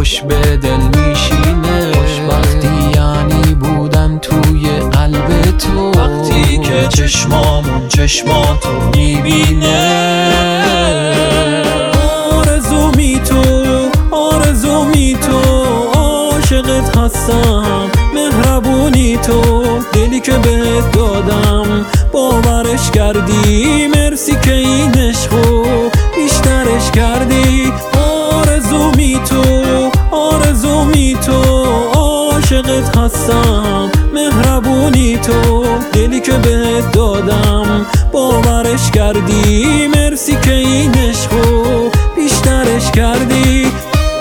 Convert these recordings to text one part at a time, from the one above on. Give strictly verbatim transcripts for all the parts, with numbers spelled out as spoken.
خوش به دل میشینه. خوشبختی یعنی بودن توی قلب تو، وقتی که چشمامون چشماتو میبینه. آرزومی تو آرزومی تو عاشقت هستم، مهربونی تو دلی که بهت دادم باورش کردی، مرسی که این عشقو بیشترش کردی. آرزومی تو آرزومی تو عاشقت هستم، مهربونی تو دلی که بهت دادم باورش کردی، مرسی که این عشقو بیشترش کردی.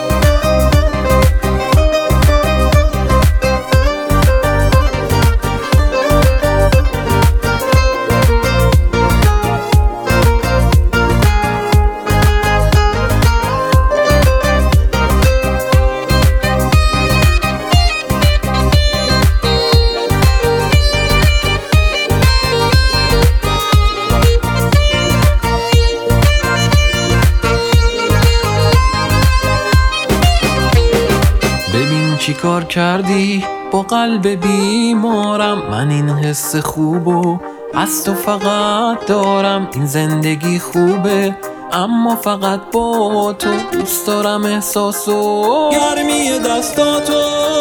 چی کار کردی با قلب بیمارم؟ من این حس خوبو از تو فقط دارم. این زندگی خوبه اما فقط با تو، دوست دارم احساسو گرمی دستاتو.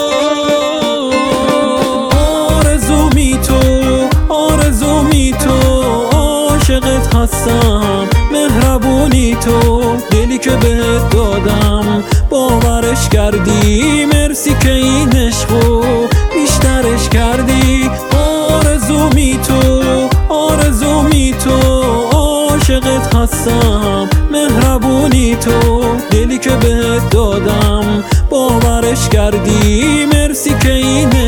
آرزومی تو آرزومی تو عاشقت هستم، مهربونی تو دلی که بهت دادم باورش کردی، مرسی که این عشقو بیشترش کردی. آرزومی تو آرزومی تو عاشقت هستم، مهربونی تو دلی که بهت دادم باورش کردی، مرسی که این